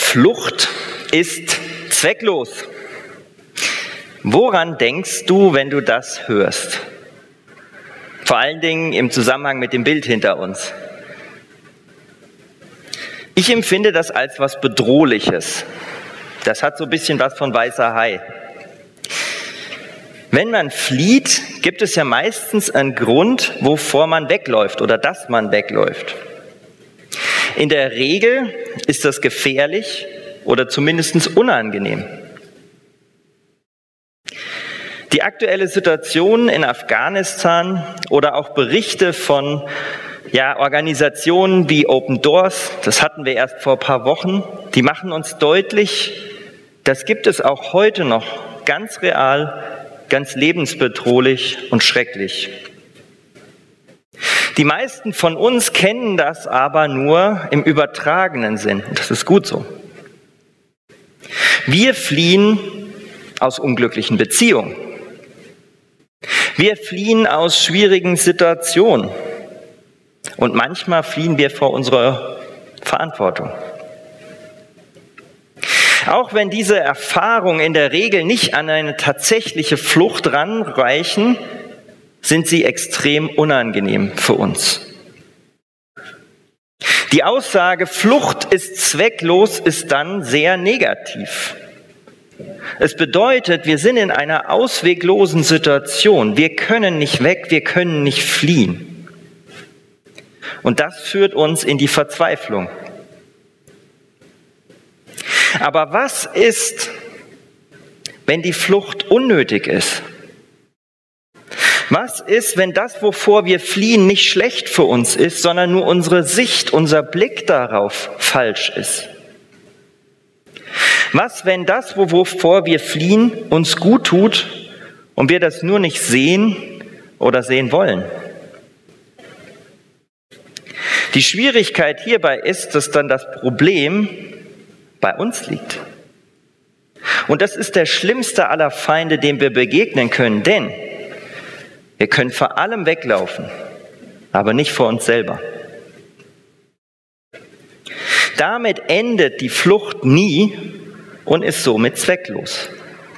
Flucht ist zwecklos. Woran denkst du, wenn du das hörst? Vor allen Dingen im Zusammenhang mit dem Bild hinter uns. Ich empfinde das als was Bedrohliches. Das hat so ein bisschen was von weißer Hai. Wenn man flieht, gibt es ja meistens einen Grund, wovor man wegläuft oder dass man wegläuft. In der Regel ist das gefährlich oder zumindest unangenehm. Die aktuelle Situation in Afghanistan oder auch Berichte von Organisationen wie Open Doors, das hatten wir erst vor ein paar Wochen, die machen uns deutlich, das gibt es auch heute noch ganz real, ganz lebensbedrohlich und schrecklich. Die meisten von uns kennen das aber nur im übertragenen Sinn. Und das ist gut so. Wir fliehen aus unglücklichen Beziehungen. Wir fliehen aus schwierigen Situationen. Und manchmal fliehen wir vor unserer Verantwortung. Auch wenn diese Erfahrungen in der Regel nicht an eine tatsächliche Flucht ranreichen, sind sie extrem unangenehm für uns. Die Aussage, Flucht ist zwecklos, ist dann sehr negativ. Es bedeutet, wir sind in einer ausweglosen Situation. Wir können nicht weg, wir können nicht fliehen. Und das führt uns in die Verzweiflung. Aber was ist, wenn die Flucht unnötig ist? Was ist, wenn das, wovor wir fliehen, nicht schlecht für uns ist, sondern nur unsere Sicht, unser Blick darauf falsch ist? Was, wenn das, wovor wir fliehen, uns gut tut und wir das nur nicht sehen oder sehen wollen? Die Schwierigkeit hierbei ist, dass dann das Problem bei uns liegt. Und das ist der schlimmste aller Feinde, dem wir begegnen können, denn wir können vor allem weglaufen, aber nicht vor uns selber. Damit endet die Flucht nie und ist somit zwecklos.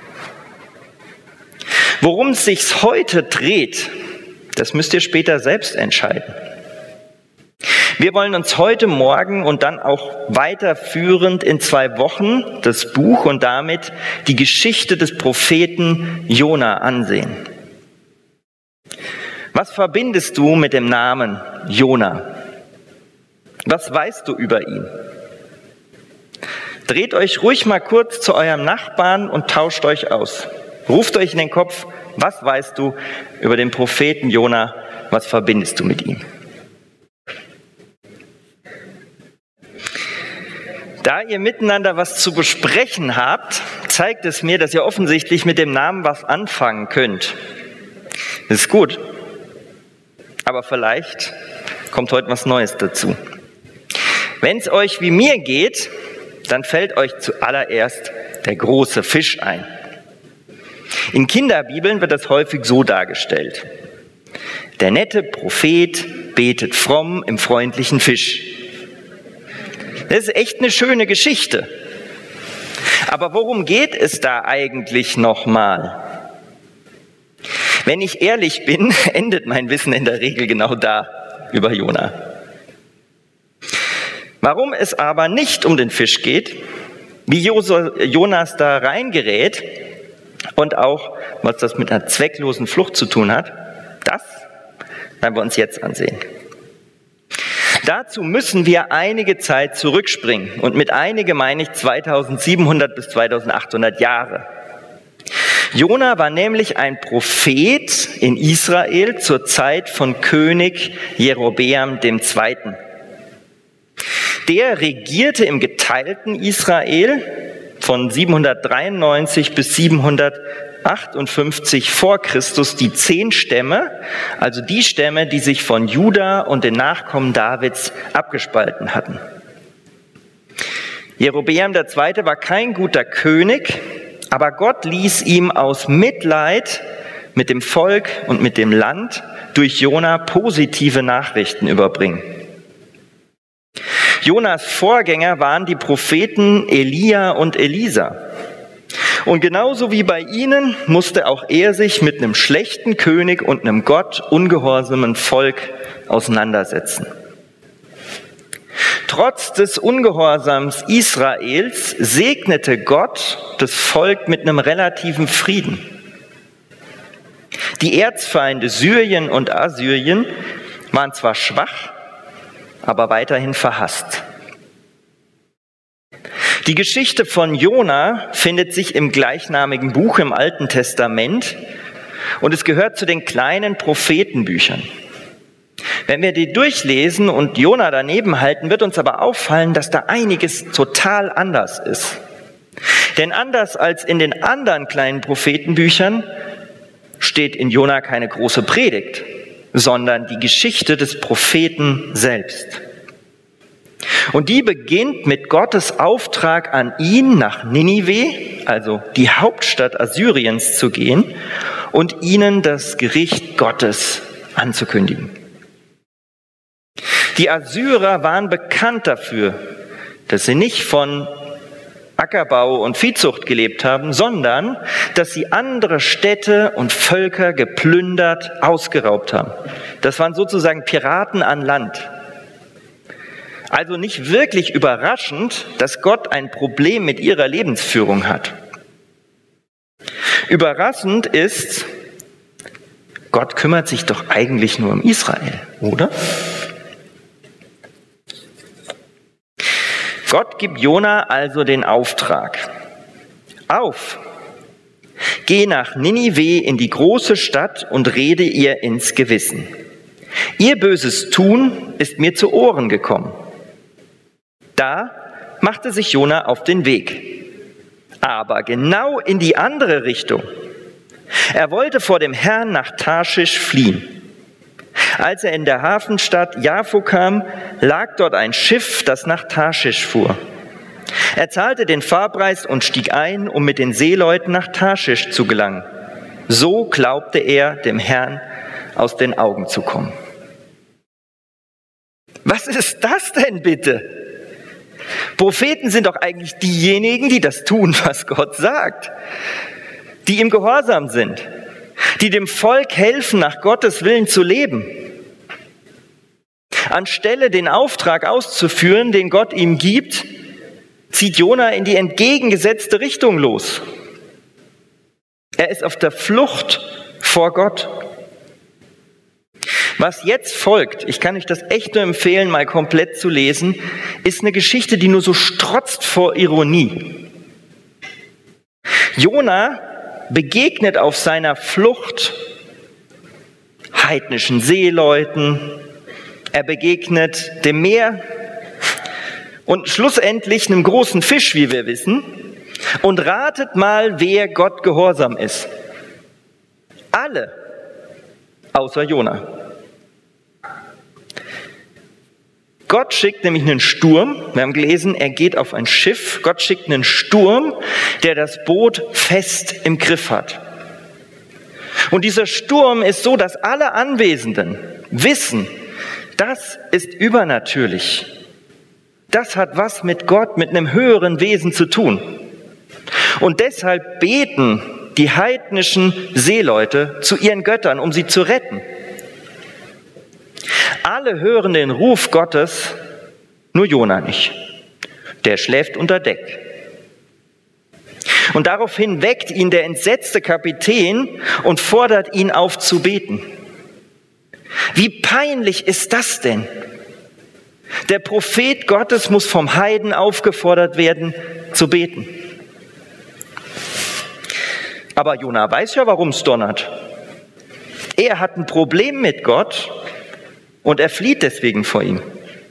Worum es sich heute dreht, das müsst ihr später selbst entscheiden. Wir wollen uns heute Morgen und dann auch weiterführend in 2 Wochen das Buch und damit die Geschichte des Propheten Jona ansehen. Was verbindest du mit dem Namen Jona? Was weißt du über ihn? Dreht euch ruhig mal kurz zu eurem Nachbarn und tauscht euch aus. Ruft euch in den Kopf, was weißt du über den Propheten Jona? Was verbindest du mit ihm? Da ihr miteinander was zu besprechen habt, zeigt es mir, dass ihr offensichtlich mit dem Namen was anfangen könnt. Das ist gut, aber vielleicht kommt heute was Neues dazu. Wenn es euch wie mir geht, dann fällt euch zuallererst der große Fisch ein. In Kinderbibeln wird das häufig so dargestellt. Der nette Prophet betet fromm im freundlichen Fisch. Das ist echt eine schöne Geschichte. Aber worum geht es da eigentlich nochmal? Wenn ich ehrlich bin, endet mein Wissen in der Regel genau da über Jona. Warum es aber nicht um den Fisch geht, wie Jonas da reingerät und auch, was das mit einer zwecklosen Flucht zu tun hat, das werden wir uns jetzt ansehen. Dazu müssen wir einige Zeit zurückspringen. Und mit einige meine ich 2700 bis 2800 Jahre. Jona war nämlich ein Prophet in Israel zur Zeit von König Jerobeam II. Der regierte im geteilten Israel von 793 bis 758 vor Christus die 10 Stämme, also die Stämme, die sich von Juda und den Nachkommen Davids abgespalten hatten. Jerobeam II. War kein guter König, aber Gott ließ ihm aus Mitleid mit dem Volk und mit dem Land durch Jona positive Nachrichten überbringen. Jonas Vorgänger waren die Propheten Elia und Elisa. Und genauso wie bei ihnen musste auch er sich mit einem schlechten König und einem Gott ungehorsamen Volk auseinandersetzen. Trotz des Ungehorsams Israels segnete Gott das Volk mit einem relativen Frieden. Die Erzfeinde Syrien und Assyrien waren zwar schwach, aber weiterhin verhasst. Die Geschichte von Jona findet sich im gleichnamigen Buch im Alten Testament und es gehört zu den kleinen Prophetenbüchern. Wenn wir die durchlesen und Jona daneben halten, wird uns aber auffallen, dass da einiges total anders ist. Denn anders als in den anderen kleinen Prophetenbüchern steht in Jona keine große Predigt, sondern die Geschichte des Propheten selbst. Und die beginnt mit Gottes Auftrag an ihn, nach Ninive, also die Hauptstadt Assyriens, zu gehen und ihnen das Gericht Gottes anzukündigen. Die Assyrer waren bekannt dafür, dass sie nicht von Ackerbau und Viehzucht gelebt haben, sondern dass sie andere Städte und Völker geplündert, ausgeraubt haben. Das waren sozusagen Piraten an Land. Also nicht wirklich überraschend, dass Gott ein Problem mit ihrer Lebensführung hat. Überraschend ist, Gott kümmert sich doch eigentlich nur um Israel, oder? Gott gibt Jona also den Auftrag: Auf, geh nach Ninive in die große Stadt und rede ihr ins Gewissen. Ihr böses Tun ist mir zu Ohren gekommen. Da machte sich Jona auf den Weg, aber genau in die andere Richtung. Er wollte vor dem Herrn nach Tarschisch fliehen. Als er in der Hafenstadt Jaffo kam, lag dort ein Schiff, das nach Tarschisch fuhr. Er zahlte den Fahrpreis und stieg ein, um mit den Seeleuten nach Tarschisch zu gelangen. So glaubte er, dem Herrn aus den Augen zu kommen. Was ist das denn bitte? Propheten sind doch eigentlich diejenigen, die das tun, was Gott sagt, die ihm gehorsam sind, die dem Volk helfen, nach Gottes Willen zu leben. Anstelle den Auftrag auszuführen, den Gott ihm gibt, zieht Jona in die entgegengesetzte Richtung los. Er ist auf der Flucht vor Gott. Was jetzt folgt, ich kann euch das echt nur empfehlen, mal komplett zu lesen, ist eine Geschichte, die nur so strotzt vor Ironie. Jona begegnet auf seiner Flucht heidnischen Seeleuten, er begegnet dem Meer und schlussendlich einem großen Fisch, wie wir wissen, und ratet mal, wer Gott gehorsam ist. Alle, außer Jona. Gott schickt nämlich einen Sturm. Wir haben gelesen, er geht auf ein Schiff. Gott schickt einen Sturm, der das Boot fest im Griff hat. Und dieser Sturm ist so, dass alle Anwesenden wissen, das ist übernatürlich. Das hat was mit Gott, mit einem höheren Wesen zu tun. Und deshalb beten die heidnischen Seeleute zu ihren Göttern, um sie zu retten. Alle hören den Ruf Gottes, nur Jona nicht. Der schläft unter Deck. Und daraufhin weckt ihn der entsetzte Kapitän und fordert ihn auf zu beten. Wie peinlich ist das denn? Der Prophet Gottes muss vom Heiden aufgefordert werden, zu beten. Aber Jona weiß ja, warum es donnert. Er hat ein Problem mit Gott und er flieht deswegen vor ihm.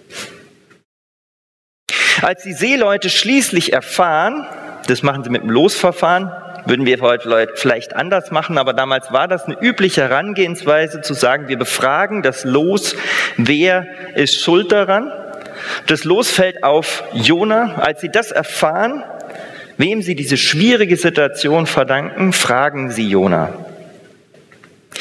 Als die Seeleute schließlich erfahren, das machen sie mit dem Losverfahren, würden wir heute vielleicht anders machen, aber damals war das eine übliche Herangehensweise, zu sagen, wir befragen das Los, wer ist schuld daran. Das Los fällt auf Jona. Als sie das erfahren, wem sie diese schwierige Situation verdanken, fragen sie Jona: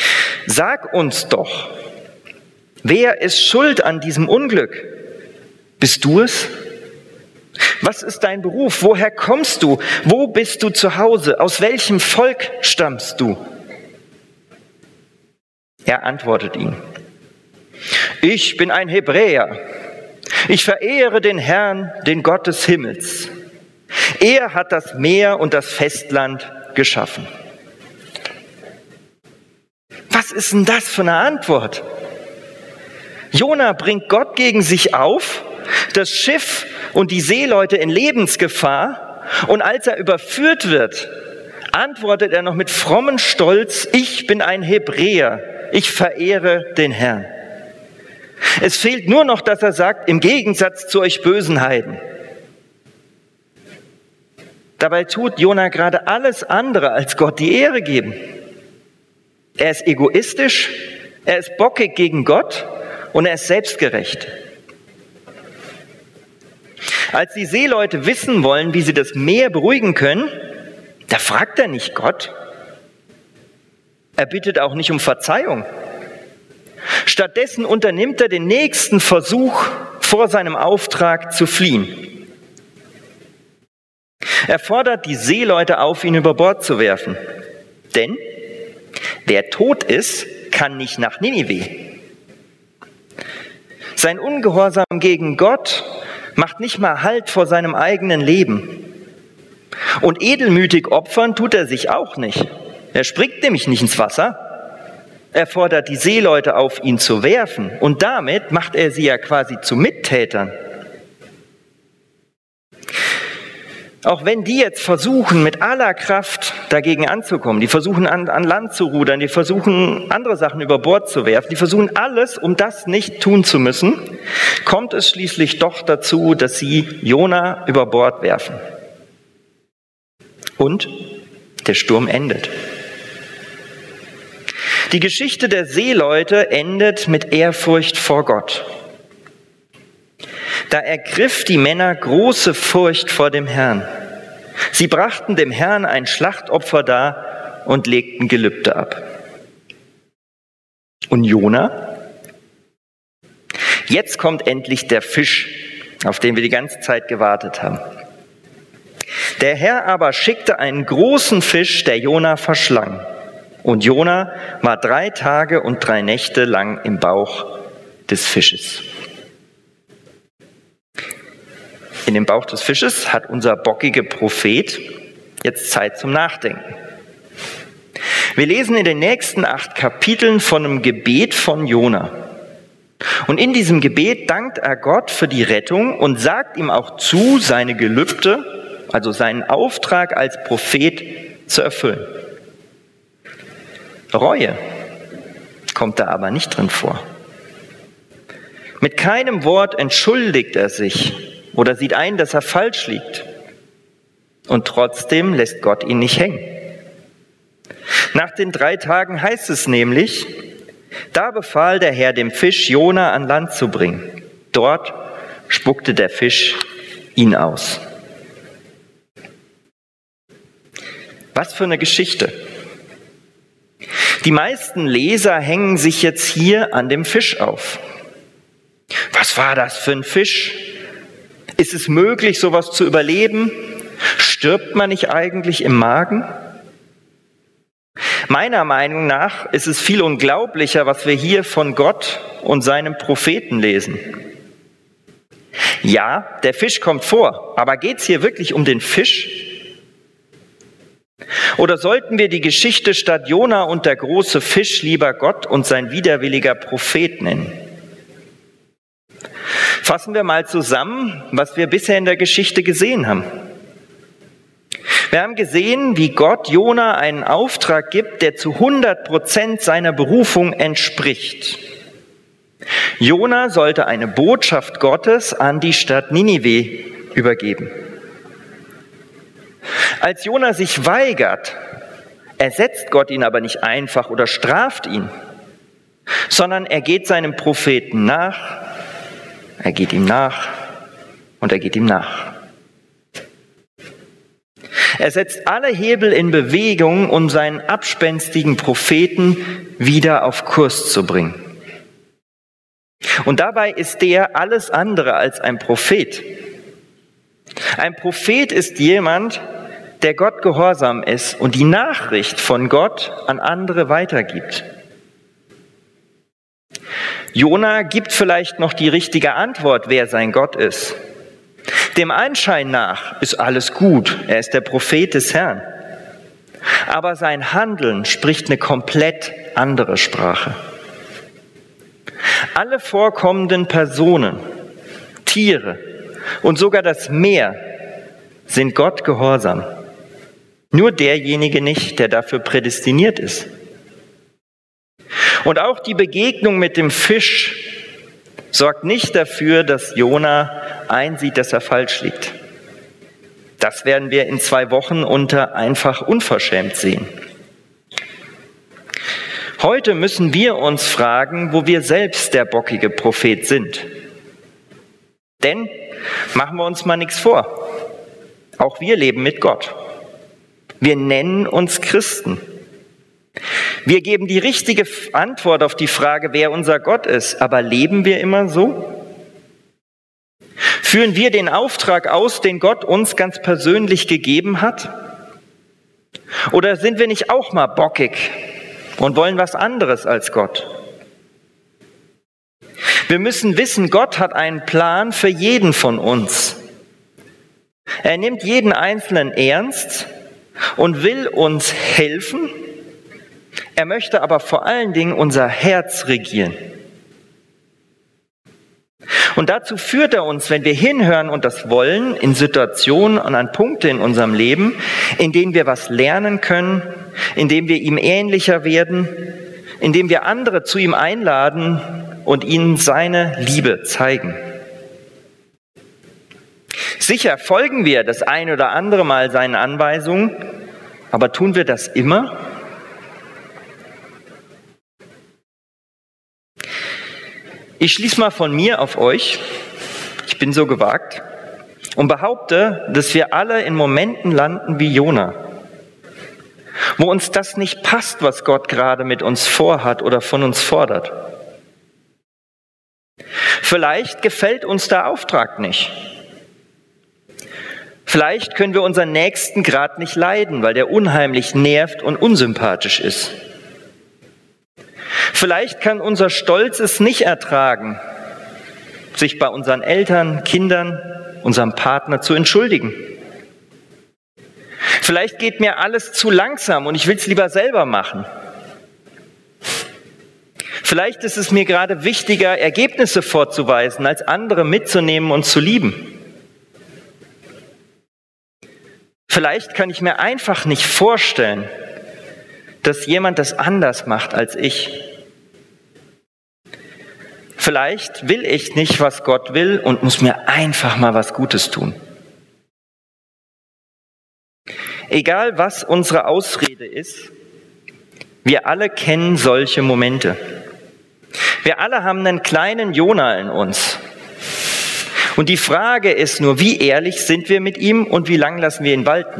Sag uns doch, wer ist schuld an diesem Unglück? Bist du es? Was ist dein Beruf? Woher kommst du? Wo bist du zu Hause? Aus welchem Volk stammst du? Er antwortet ihm: Ich bin ein Hebräer. Ich verehre den Herrn, den Gott des Himmels. Er hat das Meer und das Festland geschaffen. Was ist denn das für eine Antwort? Jona bringt Gott gegen sich auf, das Schiff und die Seeleute in Lebensgefahr, und als er überführt wird, antwortet er noch mit frommem Stolz: Ich bin ein Hebräer, ich verehre den Herrn. Es fehlt nur noch, dass er sagt: Im Gegensatz zu euch bösen Heiden. Dabei tut Jona gerade alles andere als Gott die Ehre geben. Er ist egoistisch, er ist bockig gegen Gott und er ist selbstgerecht. Als die Seeleute wissen wollen, wie sie das Meer beruhigen können, da fragt er nicht Gott. Er bittet auch nicht um Verzeihung. Stattdessen unternimmt er den nächsten Versuch, vor seinem Auftrag zu fliehen. Er fordert die Seeleute auf, ihn über Bord zu werfen. Denn wer tot ist, kann nicht nach Ninive. Sein Ungehorsam gegen Gott macht nicht mal Halt vor seinem eigenen Leben. Und edelmütig opfern tut er sich auch nicht. Er springt nämlich nicht ins Wasser. Er fordert die Seeleute auf, ihn zu werfen. Und damit macht er sie ja quasi zu Mittätern. Auch wenn die jetzt versuchen, mit aller Kraft dagegen anzukommen, die versuchen an Land zu rudern, die versuchen andere Sachen über Bord zu werfen, die versuchen alles, um das nicht tun zu müssen, kommt es schließlich doch dazu, dass sie Jona über Bord werfen. Und der Sturm endet. Die Geschichte der Seeleute endet mit Ehrfurcht vor Gott. Da ergriff die Männer große Furcht vor dem Herrn. Sie brachten dem Herrn ein Schlachtopfer dar und legten Gelübde ab. Und Jona? Jetzt kommt endlich der Fisch, auf den wir die ganze Zeit gewartet haben. Der Herr aber schickte einen großen Fisch, der Jona verschlang. Und Jona war 3 Tage und 3 Nächte lang im Bauch des Fisches. In dem Bauch des Fisches hat unser bockige Prophet jetzt Zeit zum Nachdenken. Wir lesen in den nächsten 8 Kapiteln von einem Gebet von Jona. Und in diesem Gebet dankt er Gott für die Rettung und sagt ihm auch zu, seine Gelübde, also seinen Auftrag als Prophet zu erfüllen. Reue kommt da aber nicht drin vor. Mit keinem Wort entschuldigt er sich oder sieht ein, dass er falsch liegt. Und trotzdem lässt Gott ihn nicht hängen. Nach den 3 Tagen heißt es nämlich: Da befahl der Herr dem Fisch, Jona an Land zu bringen. Dort spuckte der Fisch ihn aus. Was für eine Geschichte. Die meisten Leser hängen sich jetzt hier an dem Fisch auf. Was war das für ein Fisch? Ist es möglich, sowas zu überleben? Stirbt man nicht eigentlich im Magen? Meiner Meinung nach ist es viel unglaublicher, was wir hier von Gott und seinem Propheten lesen. Ja, der Fisch kommt vor, aber geht es hier wirklich um den Fisch? Oder sollten wir die Geschichte statt Jona und der große Fisch lieber Gott und sein widerwilliger Prophet nennen? Fassen wir mal zusammen, was wir bisher in der Geschichte gesehen haben. Wir haben gesehen, wie Gott Jona einen Auftrag gibt, der zu 100% seiner Berufung entspricht. Jona sollte eine Botschaft Gottes an die Stadt Ninive übergeben. Als Jona sich weigert, ersetzt Gott ihn aber nicht einfach oder straft ihn, sondern er geht seinem Propheten nach, er geht ihm nach und er geht ihm nach. Er setzt alle Hebel in Bewegung, um seinen abspenstigen Propheten wieder auf Kurs zu bringen. Und dabei ist der alles andere als ein Prophet. Ein Prophet ist jemand, der Gott gehorsam ist und die Nachricht von Gott an andere weitergibt. Jona gibt vielleicht noch die richtige Antwort, wer sein Gott ist. Dem Anschein nach ist alles gut, er ist der Prophet des Herrn. Aber sein Handeln spricht eine komplett andere Sprache. Alle vorkommenden Personen, Tiere und sogar das Meer sind Gott gehorsam. Nur derjenige nicht, der dafür prädestiniert ist. Und auch die Begegnung mit dem Fisch sorgt nicht dafür, dass Jona einsieht, dass er falsch liegt. Das werden wir in 2 Wochen unter einfach unverschämt sehen. Heute müssen wir uns fragen, wo wir selbst der bockige Prophet sind. Denn, machen wir uns mal nichts vor, auch wir leben mit Gott. Wir nennen uns Christen. Wir geben die richtige Antwort auf die Frage, wer unser Gott ist, aber leben wir immer so? Führen wir den Auftrag aus, den Gott uns ganz persönlich gegeben hat? Oder sind wir nicht auch mal bockig und wollen was anderes als Gott? Wir müssen wissen, Gott hat einen Plan für jeden von uns. Er nimmt jeden Einzelnen ernst und will uns helfen. Er möchte aber vor allen Dingen unser Herz regieren. Und dazu führt er uns, wenn wir hinhören und das wollen, in Situationen und an Punkte in unserem Leben, in denen wir was lernen können, in denen wir ihm ähnlicher werden, in denen wir andere zu ihm einladen und ihnen seine Liebe zeigen. Sicher folgen wir das ein oder andere Mal seinen Anweisungen, aber tun wir das immer? Ich schließe mal von mir auf euch, ich bin so gewagt, und behaupte, dass wir alle in Momenten landen wie Jona, wo uns das nicht passt, was Gott gerade mit uns vorhat oder von uns fordert. Vielleicht gefällt uns der Auftrag nicht. Vielleicht können wir unseren Nächsten gerade nicht leiden, weil der unheimlich nervt und unsympathisch ist. Vielleicht kann unser Stolz es nicht ertragen, sich bei unseren Eltern, Kindern, unserem Partner zu entschuldigen. Vielleicht geht mir alles zu langsam und ich will es lieber selber machen. Vielleicht ist es mir gerade wichtiger, Ergebnisse vorzuweisen, als andere mitzunehmen und zu lieben. Vielleicht kann ich mir einfach nicht vorstellen, dass jemand das anders macht als ich. Vielleicht will ich nicht, was Gott will und muss mir einfach mal was Gutes tun. Egal, was unsere Ausrede ist, wir alle kennen solche Momente. Wir alle haben einen kleinen Jona in uns. Und die Frage ist nur, wie ehrlich sind wir mit ihm und wie lang lassen wir ihn walten?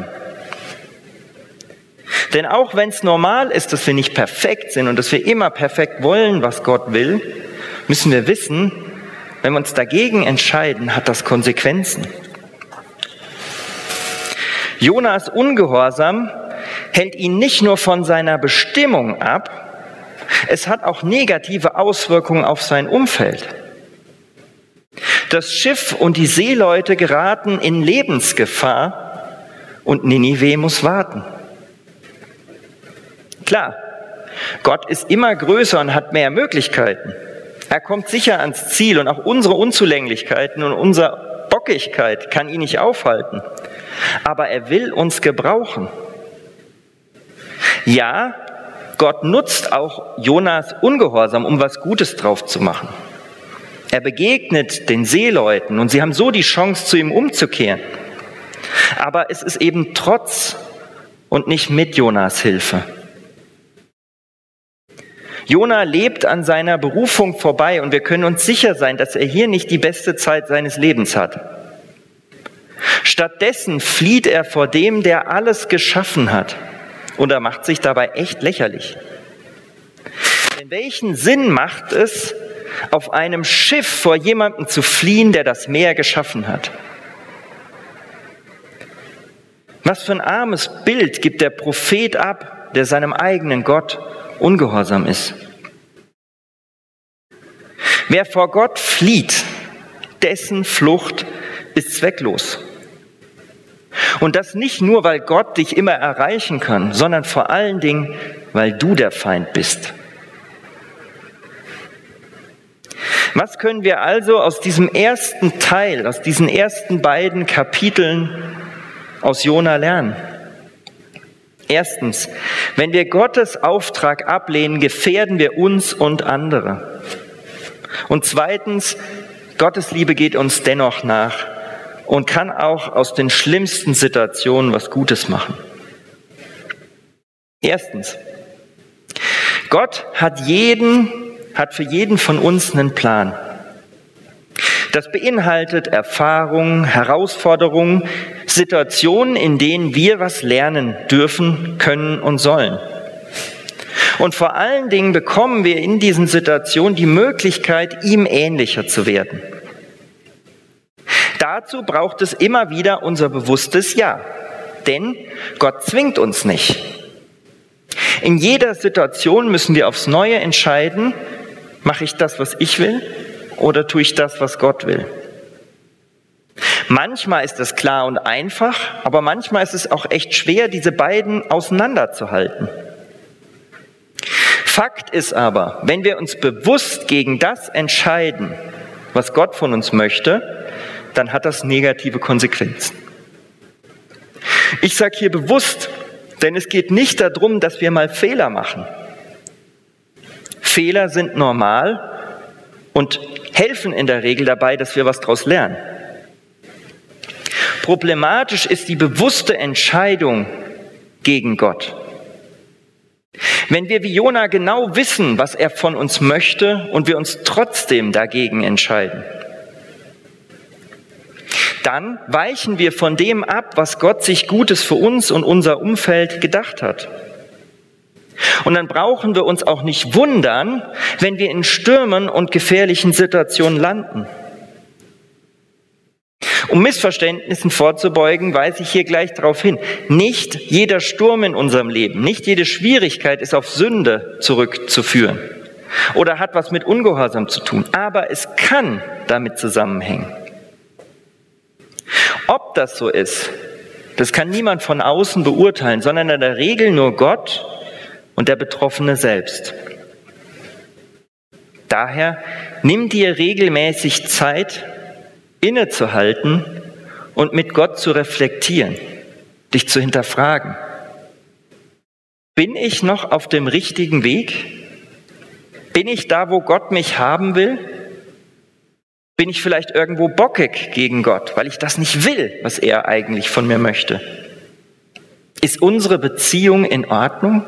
Denn auch wenn es normal ist, dass wir nicht perfekt sind und dass wir immer perfekt wollen, was Gott will, müssen wir wissen, wenn wir uns dagegen entscheiden, hat das Konsequenzen. Jonas Ungehorsam hält ihn nicht nur von seiner Bestimmung ab, es hat auch negative Auswirkungen auf sein Umfeld. Das Schiff und die Seeleute geraten in Lebensgefahr und Ninive muss warten. Klar, Gott ist immer größer und hat mehr Möglichkeiten. Er kommt sicher ans Ziel und auch unsere Unzulänglichkeiten und unsere Bockigkeit kann ihn nicht aufhalten. Aber er will uns gebrauchen. Ja, Gott nutzt auch Jonas Ungehorsam, um was Gutes drauf zu machen. Er begegnet den Seeleuten und sie haben so die Chance, zu ihm umzukehren. Aber es ist eben trotz und nicht mit Jonas Hilfe. Jona lebt an seiner Berufung vorbei und wir können uns sicher sein, dass er hier nicht die beste Zeit seines Lebens hat. Stattdessen flieht er vor dem, der alles geschaffen hat, und er macht sich dabei echt lächerlich. Denn welchen Sinn macht es, auf einem Schiff vor jemandem zu fliehen, der das Meer geschaffen hat. Was für ein armes Bild gibt der Prophet ab, der seinem eigenen Gott ungehorsam ist. Wer vor Gott flieht, dessen Flucht ist zwecklos. Und das nicht nur, weil Gott dich immer erreichen kann, sondern vor allen Dingen, weil du der Feind bist. Was können wir also aus diesem ersten Teil, aus diesen ersten beiden Kapiteln aus Jona lernen? Erstens, wenn wir Gottes Auftrag ablehnen, gefährden wir uns und andere. Und zweitens, Gottes Liebe geht uns dennoch nach und kann auch aus den schlimmsten Situationen was Gutes machen. Erstens, Gott hat für jeden von uns einen Plan. Das beinhaltet Erfahrungen, Herausforderungen, Situationen, in denen wir was lernen dürfen, können und sollen. Und vor allen Dingen bekommen wir in diesen Situationen die Möglichkeit, ihm ähnlicher zu werden. Dazu braucht es immer wieder unser bewusstes Ja, denn Gott zwingt uns nicht. In jeder Situation müssen wir aufs Neue entscheiden, mache ich das, was ich will, oder tue ich das, was Gott will? Manchmal ist das klar und einfach, aber manchmal ist es auch echt schwer, diese beiden auseinanderzuhalten. Fakt ist aber, wenn wir uns bewusst gegen das entscheiden, was Gott von uns möchte, dann hat das negative Konsequenzen. Ich sage hier bewusst, denn es geht nicht darum, dass wir mal Fehler machen. Fehler sind normal und helfen in der Regel dabei, dass wir was daraus lernen. Problematisch ist die bewusste Entscheidung gegen Gott. Wenn wir wie Jona genau wissen, was er von uns möchte und wir uns trotzdem dagegen entscheiden, dann weichen wir von dem ab, was Gott sich Gutes für uns und unser Umfeld gedacht hat. Und dann brauchen wir uns auch nicht wundern, wenn wir in Stürmen und gefährlichen Situationen landen. Um Missverständnissen vorzubeugen, weise ich hier gleich darauf hin. Nicht jeder Sturm in unserem Leben, nicht jede Schwierigkeit ist auf Sünde zurückzuführen oder hat was mit Ungehorsam zu tun. Aber es kann damit zusammenhängen. Ob das so ist, das kann niemand von außen beurteilen, sondern in der Regel nur Gott und der Betroffene selbst. Daher nimm dir regelmäßig Zeit, innezuhalten und mit Gott zu reflektieren, dich zu hinterfragen. Bin ich noch auf dem richtigen Weg? Bin ich da, wo Gott mich haben will? Bin ich vielleicht irgendwo bockig gegen Gott, weil ich das nicht will, was er eigentlich von mir möchte? Ist unsere Beziehung in Ordnung?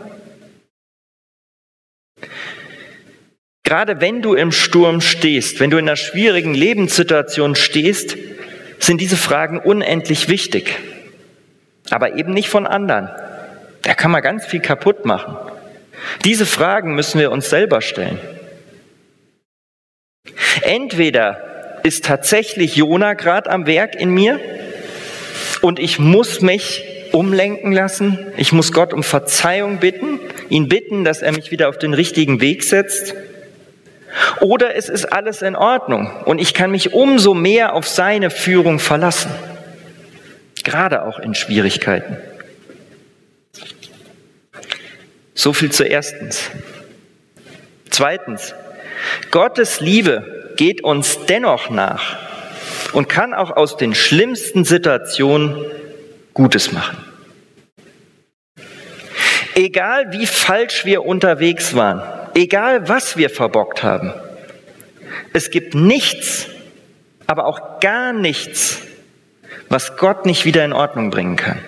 Gerade wenn du im Sturm stehst, wenn du in einer schwierigen Lebenssituation stehst, sind diese Fragen unendlich wichtig. Aber eben nicht von anderen. Da kann man ganz viel kaputt machen. Diese Fragen müssen wir uns selber stellen. Entweder ist tatsächlich Jona gerade am Werk in mir und ich muss mich umlenken lassen, ich muss Gott um Verzeihung bitten, ihn bitten, dass er mich wieder auf den richtigen Weg setzt. Oder es ist alles in Ordnung und ich kann mich umso mehr auf seine Führung verlassen, gerade auch in Schwierigkeiten. So viel zu erstens. Zweitens, Gottes Liebe geht uns dennoch nach und kann auch aus den schlimmsten Situationen Gutes machen. Egal wie falsch wir unterwegs waren, egal was wir verbockt haben, es gibt nichts, aber auch gar nichts, was Gott nicht wieder in Ordnung bringen kann.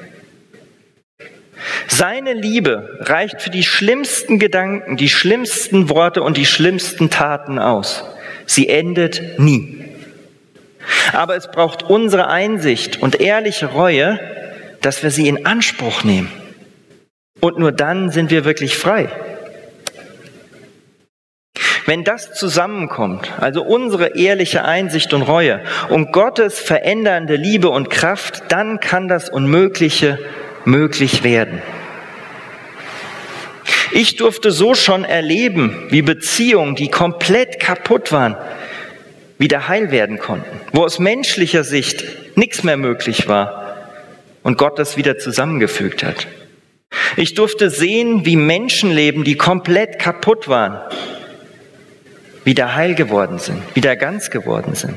Seine Liebe reicht für die schlimmsten Gedanken, die schlimmsten Worte und die schlimmsten Taten aus. Sie endet nie. Aber es braucht unsere Einsicht und ehrliche Reue, dass wir sie in Anspruch nehmen. Und nur dann sind wir wirklich frei. Wenn das zusammenkommt, also unsere ehrliche Einsicht und Reue und Gottes verändernde Liebe und Kraft, dann kann das Unmögliche möglich werden. Ich durfte so schon erleben, wie Beziehungen, die komplett kaputt waren, wieder heil werden konnten, wo aus menschlicher Sicht nichts mehr möglich war und Gott das wieder zusammengefügt hat. Ich durfte sehen, wie Menschenleben, die komplett kaputt waren, wieder heil geworden sind, wieder ganz geworden sind.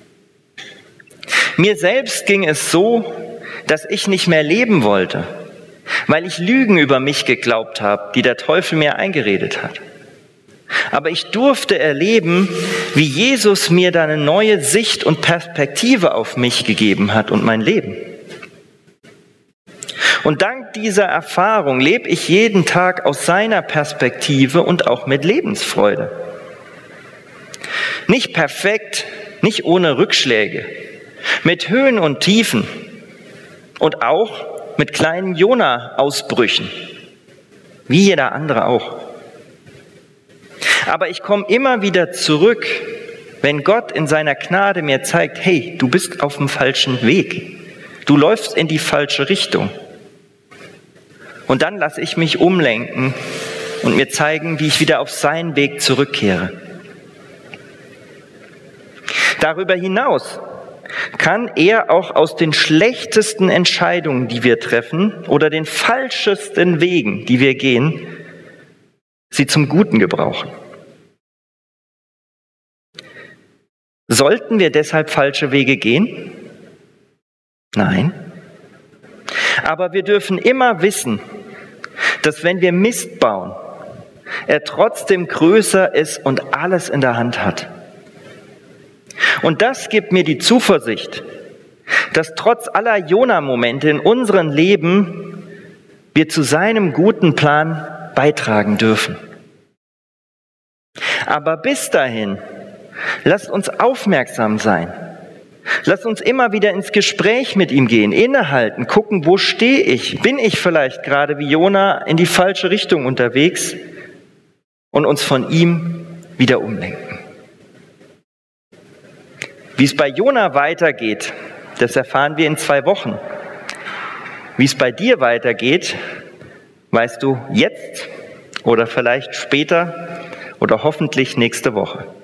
Mir selbst ging es so, dass ich nicht mehr leben wollte, weil ich Lügen über mich geglaubt habe, die der Teufel mir eingeredet hat. Aber ich durfte erleben, wie Jesus mir da eine neue Sicht und Perspektive auf mich gegeben hat und mein Leben. Und dank dieser Erfahrung lebe ich jeden Tag aus seiner Perspektive und auch mit Lebensfreude. Nicht perfekt, nicht ohne Rückschläge, mit Höhen und Tiefen und auch mit kleinen Jona-Ausbrüchen, wie jeder andere auch. Aber ich komme immer wieder zurück, wenn Gott in seiner Gnade mir zeigt, hey, du bist auf dem falschen Weg. Du läufst in die falsche Richtung. Und dann lasse ich mich umlenken und mir zeigen, wie ich wieder auf seinen Weg zurückkehre. Darüber hinaus kann er auch aus den schlechtesten Entscheidungen, die wir treffen, oder den falschesten Wegen, die wir gehen, sie zum Guten gebrauchen. Sollten wir deshalb falsche Wege gehen? Nein. Aber wir dürfen immer wissen, dass wenn wir Mist bauen, er trotzdem größer ist und alles in der Hand hat. Und das gibt mir die Zuversicht, dass trotz aller Jona-Momente in unserem Leben wir zu seinem guten Plan beitragen dürfen. Aber bis dahin, lasst uns aufmerksam sein. Lasst uns immer wieder ins Gespräch mit ihm gehen, innehalten, gucken, wo stehe ich? Bin ich vielleicht gerade wie Jona in die falsche Richtung unterwegs? Und uns von ihm wieder umlenken. Wie es bei Jona weitergeht, das erfahren wir in 2 Wochen. Wie es bei dir weitergeht, weißt du jetzt oder vielleicht später oder hoffentlich nächste Woche.